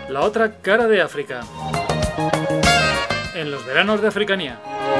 La otra cara de África. En los veranos de Africanía.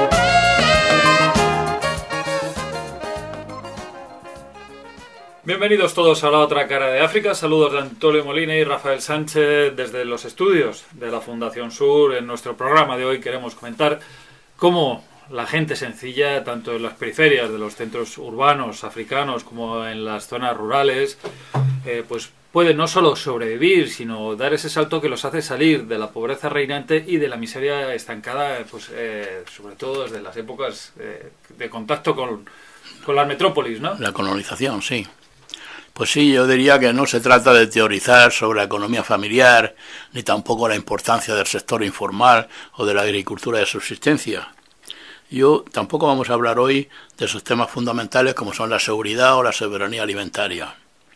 Bienvenidos todos a La otra cara de África. Saludos de Antonio Molina y Rafael Sánchez desde los estudios de la Fundación Sur. En nuestro programa de hoy queremos comentar cómo la gente sencilla, tanto en las periferias de los centros urbanos africanos como en las zonas rurales, pues puede no solo sobrevivir, sino dar ese salto que los hace salir de la pobreza reinante y de la miseria estancada, pues sobre todo desde las épocas de contacto con las metrópolis, ¿no? La colonización, sí. Pues sí, yo diría que no se trata de teorizar sobre la economía familiar, ni tampoco la importancia del sector informal o de la agricultura de subsistencia. Tampoco vamos a hablar hoy de esos temas fundamentales como son la seguridad o la soberanía alimentaria.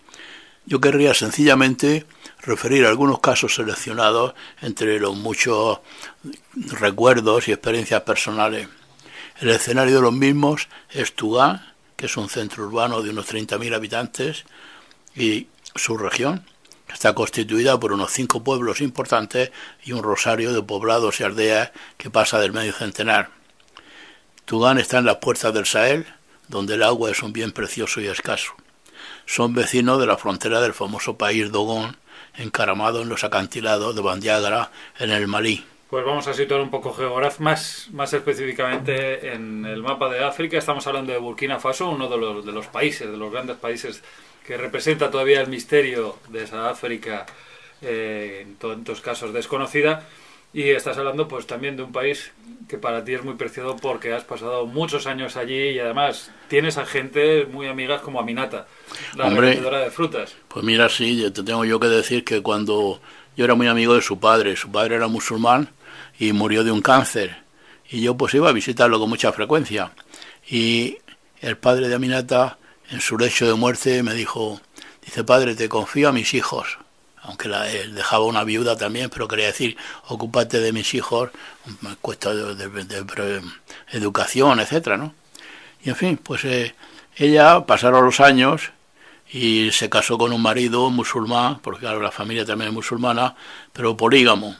Yo querría sencillamente referir algunos casos seleccionados entre los muchos recuerdos y experiencias personales. El escenario de los mismos es Tugán, que es un centro urbano de unos 30.000 habitantes, y su región está constituida por unos 5 pueblos importantes y un rosario de poblados y aldeas que pasa del medio centenar. Tugán está en las puertas del Sahel, donde el agua es un bien precioso y escaso. Son vecinos de la frontera del famoso país Dogón, encaramado en los acantilados de Bandiagara, en el Malí. Pues vamos a situar un poco más específicamente en el mapa de África. Estamos hablando de Burkina Faso, uno de los países, de los grandes países que representa todavía el misterio de esa África, en tantos casos desconocida. Y estás hablando pues también de un país que para ti es muy preciado porque has pasado muchos años allí y además tienes a gente muy amigas como Aminata, la revendedora de frutas. Pues mira, sí, te tengo yo que decir que cuando yo era muy amigo de su padre era musulmán y murió de un cáncer. Y yo pues iba a visitarlo con mucha frecuencia. Y el padre de Aminata, en su lecho de muerte, me dice, padre, te confío a mis hijos. Aunque él dejaba una viuda también, pero quería decir, ocúpate de mis hijos, cuestión de educación, etcétera, ¿no? Y en fin, pues ella pasaron los años y se casó con un marido musulmán, porque claro, la familia también es musulmana, pero polígamo.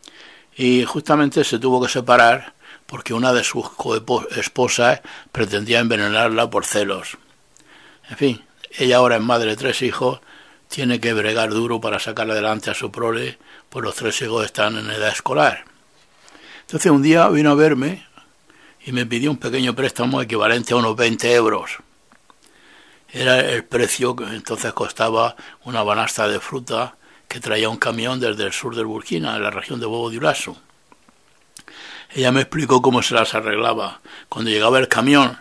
Y justamente se tuvo que separar porque una de sus esposas pretendía envenenarla por celos. En fin, ella ahora es madre de 3 hijos, tiene que bregar duro para sacar adelante a su prole, pues los 3 hijos están en edad escolar. Entonces un día vino a verme y me pidió un pequeño préstamo equivalente a unos 20 euros. Era el precio que entonces costaba una banasta de fruta que traía un camión desde el sur del Burkina, en la región de Bobo Dioulasso. Ella me explicó cómo se las arreglaba. Cuando llegaba el camión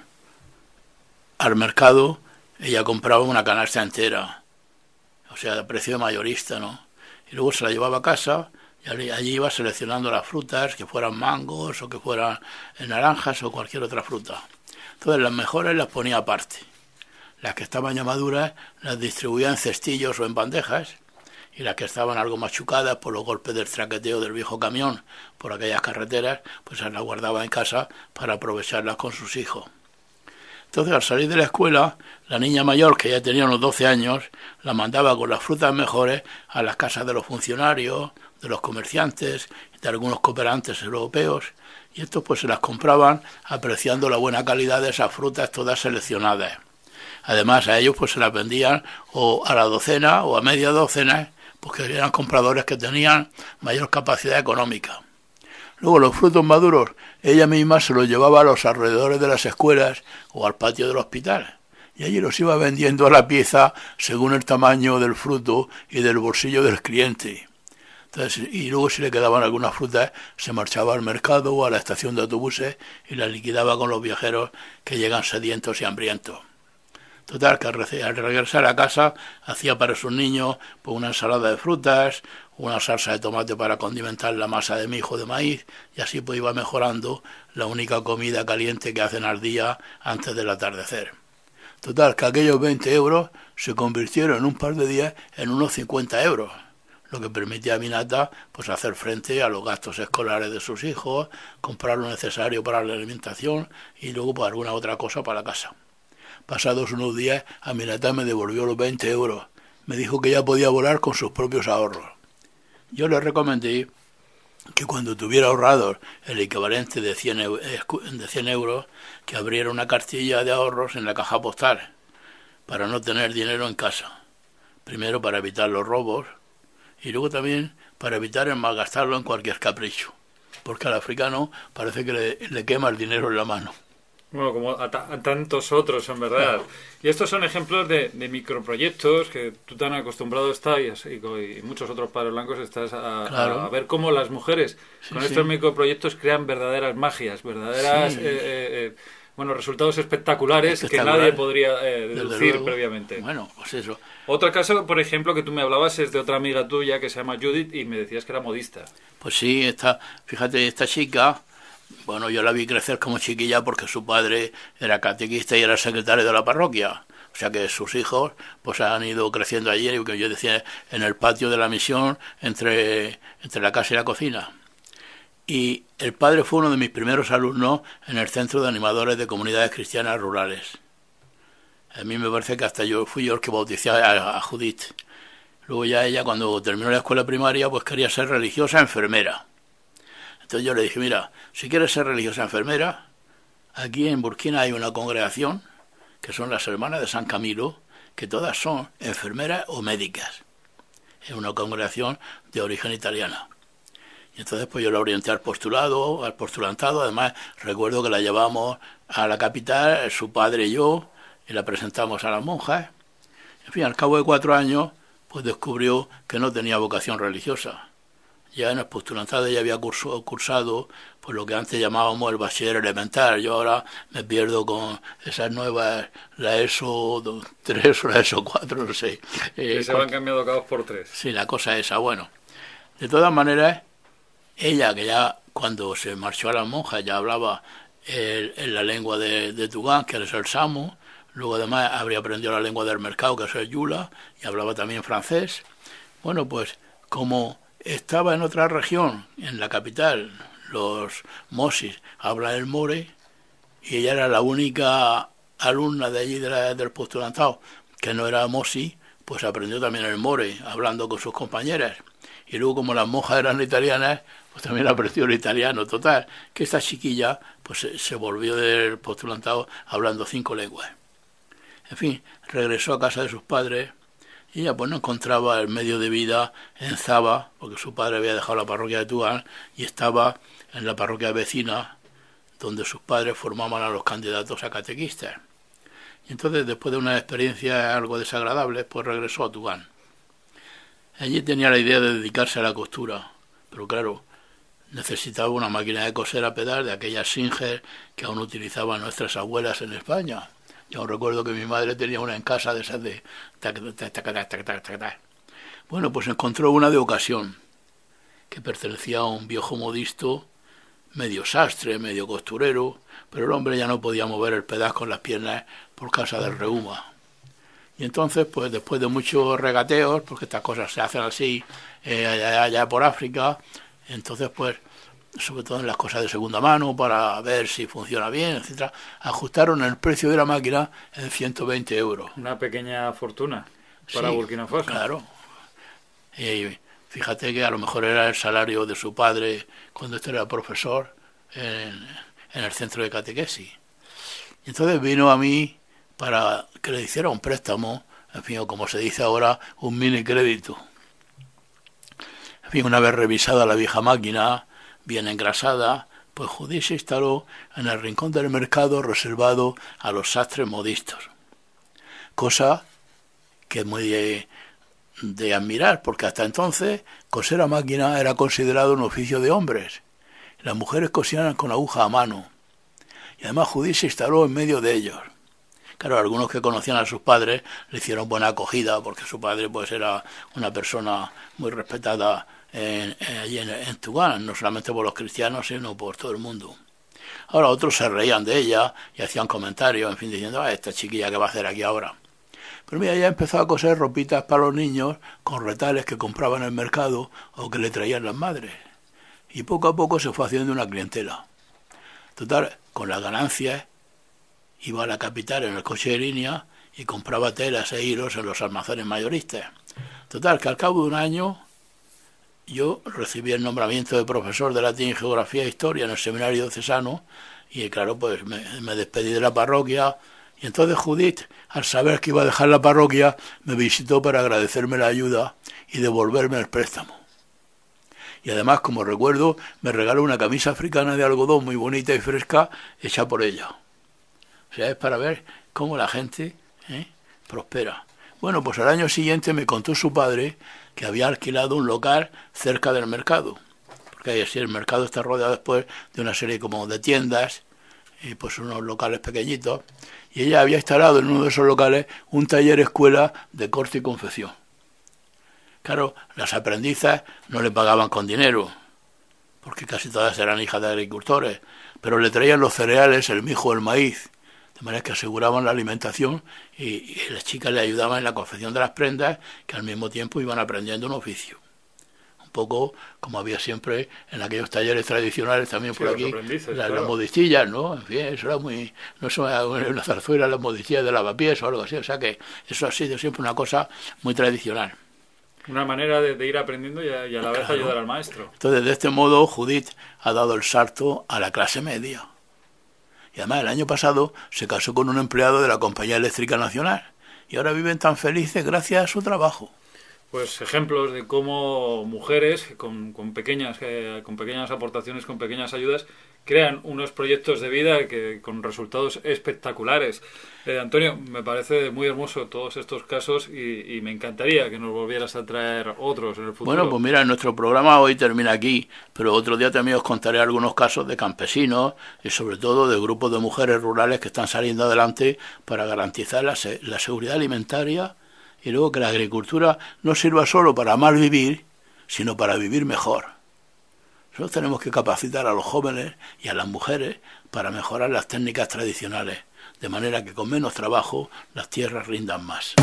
al mercado, ella compraba una canasta entera, o sea, a precio de mayorista, ¿no? Y luego se la llevaba a casa y allí iba seleccionando las frutas, que fueran mangos o que fueran naranjas o cualquier otra fruta. Entonces las mejores las ponía aparte. Las que estaban ya maduras las distribuía en cestillos o en bandejas, y las que estaban algo machucadas por los golpes del traqueteo del viejo camión por aquellas carreteras, pues las guardaba en casa para aprovecharlas con sus hijos. Entonces, al salir de la escuela, la niña mayor, que ya tenía unos 12 años, la mandaba con las frutas mejores a las casas de los funcionarios, de los comerciantes, de algunos cooperantes europeos, y estos pues se las compraban apreciando la buena calidad de esas frutas todas seleccionadas. Además, a ellos pues se las vendían o a la docena o a media docena, porque eran compradores que tenían mayor capacidad económica. Luego los frutos maduros, ella misma se los llevaba a los alrededores de las escuelas o al patio del hospital, y allí los iba vendiendo a la pieza según el tamaño del fruto y del bolsillo del cliente. Entonces, y luego si le quedaban algunas frutas, se marchaba al mercado o a la estación de autobuses y las liquidaba con los viajeros que llegan sedientos y hambrientos. Total, que al regresar a casa hacía para sus niños pues una ensalada de frutas, una salsa de tomate para condimentar la masa de mijo de maíz, y así pues iba mejorando la única comida caliente que hacen al día antes del atardecer. Total, que aquellos 20 euros se convirtieron en un par de días en unos 50 euros, lo que permitía a Aminata pues hacer frente a los gastos escolares de sus hijos, comprar lo necesario para la alimentación y luego pues alguna otra cosa para la casa. Pasados unos días, Aminata me devolvió los 20 euros. Me dijo que ya podía volar con sus propios ahorros. yo le recomendé que cuando tuviera ahorrado el equivalente de 100 euros, que abriera una cartilla de ahorros en la caja postal, para no tener dinero en casa. Primero para evitar los robos y luego también para evitar el malgastarlo en cualquier capricho, porque al africano parece que le quema el dinero en la mano. Bueno, como a tantos otros, en verdad. Y estos son ejemplos de microproyectos que tú tan acostumbrado estás y muchos otros padres blancos estás Claro. a ver cómo las mujeres Sí, con sí. estos microproyectos crean verdaderas magias, verdaderas Sí. bueno, resultados espectaculares que nadie Espectacular, podría desde deducir luego. previamente. Bueno, pues eso. Otro caso, por ejemplo, que tú me hablabas es de otra amiga tuya que se llama Judith y me decías que era modista. Pues sí, fíjate, esta chica, bueno, yo la vi crecer como chiquilla porque su padre era catequista y era secretario de la parroquia. O sea que sus hijos pues han ido creciendo allí, que yo decía, en el patio de la misión, entre la casa y la cocina. Y el padre fue uno de mis primeros alumnos en el Centro de Animadores de Comunidades Cristianas Rurales. A mí me parece que hasta fui yo el que bauticé a Judith. Luego ya ella, cuando terminó la escuela primaria, pues quería ser religiosa enfermera. Entonces yo le dije, mira, si quieres ser religiosa enfermera, aquí en Burkina hay una congregación, que son las hermanas de San Camilo, que todas son enfermeras o médicas. Es una congregación de origen italiana. Y entonces pues yo la orienté al postulantado. Además recuerdo que la llevamos a la capital, su padre y yo, y la presentamos a las monjas. En fin, al cabo de 4 años, pues descubrió que no tenía vocación religiosa. Ya en el postulantado ella había cursado pues lo que antes llamábamos el bachiller elemental. Yo ahora me pierdo con esas nuevas, la ESO 3 o la ESO 4, no sé. Que se van cambiando cada 2 por 3. Sí, la cosa esa. Bueno, de todas maneras, ella, que ya cuando se marchó a las monjas ya hablaba en la lengua de Tugán, que es el Samo. Luego además habría aprendido la lengua del mercado, que es el Yula, y hablaba también francés. Bueno, pues como estaba en otra región, en la capital, los Mosis hablan el more, y ella era la única alumna de allí del postulantado que no era Mosi, pues aprendió también el more, hablando con sus compañeras. Y luego, como las monjas eran italianas, pues también aprendió el italiano. Total, que esta chiquilla pues se volvió del postulantado hablando 5 lenguas. En fin, regresó a casa de sus padres y ella pues no encontraba el medio de vida en Zaba, porque su padre había dejado la parroquia de Tuán y estaba en la parroquia vecina, donde sus padres formaban a los candidatos a catequistas. Y entonces, después de una experiencia algo desagradable, pues regresó a Tugán. Allí tenía la idea de dedicarse a la costura, pero claro, necesitaba una máquina de coser a pedal de aquellas Singer que aún utilizaban nuestras abuelas en España. Yo recuerdo que mi madre tenía una en casa de esas de tac. Bueno, pues encontró una de ocasión, que pertenecía a un viejo modisto, medio sastre, medio costurero, pero el hombre ya no podía mover el pedal con las piernas por causa del reuma. Y entonces, pues después de muchos regateos, porque estas cosas se hacen así allá por África, entonces pues, sobre todo en las cosas de segunda mano, para ver si funciona bien, etcétera, ajustaron el precio de la máquina en 120 euros. Una pequeña fortuna para Sí, Burkina Faso. claro. Y fíjate que a lo mejor era el salario de su padre cuando este era profesor en el centro de catequesis. Y entonces vino a mí para que le hiciera un préstamo, en fin, o como se dice ahora, un mini crédito. En fin, una vez revisada la vieja máquina, bien engrasada, pues Judith se instaló en el rincón del mercado reservado a los sastres modistos. Cosa que es muy de admirar, porque hasta entonces coser a máquina era considerado un oficio de hombres. Las mujeres cosían con aguja a mano. Y además Judith se instaló en medio de ellos. Claro, algunos que conocían a sus padres le hicieron buena acogida, porque su padre pues era una persona muy respetada allí en Tugán, no solamente por los cristianos, sino por todo el mundo. Ahora otros se reían de ella y hacían comentarios, en fin, diciendo, esta chiquilla, ¿qué va a hacer aquí ahora? Pero mira, ella empezó a coser ropitas para los niños con retales que compraban en el mercado o que le traían las madres. Y poco a poco se fue haciendo una clientela. Total, con las ganancias iba a la capital en el coche de línea y compraba telas e hilos en los almacenes mayoristas. Total, que al cabo de un año yo recibí el nombramiento de profesor de latín, geografía e historia en el seminario diocesano y claro, pues me despedí de la parroquia y entonces Judith, al saber que iba a dejar la parroquia, me visitó para agradecerme la ayuda y devolverme el préstamo. Y además, como recuerdo, me regaló una camisa africana de algodón muy bonita y fresca hecha por ella. O sea, es para ver cómo la gente prospera. Bueno, pues al año siguiente me contó su padre que había alquilado un local cerca del mercado. Porque ahí así el mercado está rodeado después de una serie como de tiendas, y pues unos locales pequeñitos. Y ella había instalado en uno de esos locales un taller escuela de corte y confección. Claro, las aprendizas no le pagaban con dinero, porque casi todas eran hijas de agricultores, pero le traían los cereales, el mijo, el maíz, de manera que aseguraban la alimentación y las chicas le ayudaban en la confección de las prendas, que al mismo tiempo iban aprendiendo un oficio. Un poco como había siempre en aquellos talleres tradicionales también por aquí, claro. las modistillas, ¿no? En fin, eso era muy... No es una zarzuela, las modistillas de lavapiés o algo así, o sea que eso ha sido siempre una cosa muy tradicional. Una manera de ir aprendiendo y a la vez ayudar al maestro. Entonces, de este modo, Judith ha dado el salto a la clase media. Y además, el año pasado se casó con un empleado de la Compañía Eléctrica Nacional. Y ahora viven tan felices gracias a su trabajo. Pues ejemplos de cómo mujeres con pequeñas aportaciones, con pequeñas ayudas, crean unos proyectos de vida que con resultados espectaculares. Antonio, me parece muy hermoso todos estos casos y me encantaría que nos volvieras a traer otros en el futuro. Bueno, pues mira, nuestro programa hoy termina aquí, pero otro día también os contaré algunos casos de campesinos y sobre todo de grupos de mujeres rurales que están saliendo adelante para garantizar la seguridad alimentaria y luego que la agricultura no sirva solo para mal vivir, sino para vivir mejor. Nosotros tenemos que capacitar a los jóvenes y a las mujeres para mejorar las técnicas tradicionales, de manera que con menos trabajo las tierras rindan más.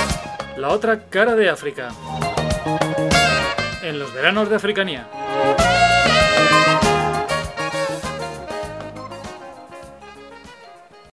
La otra cara de África. En los veranos de Africanía.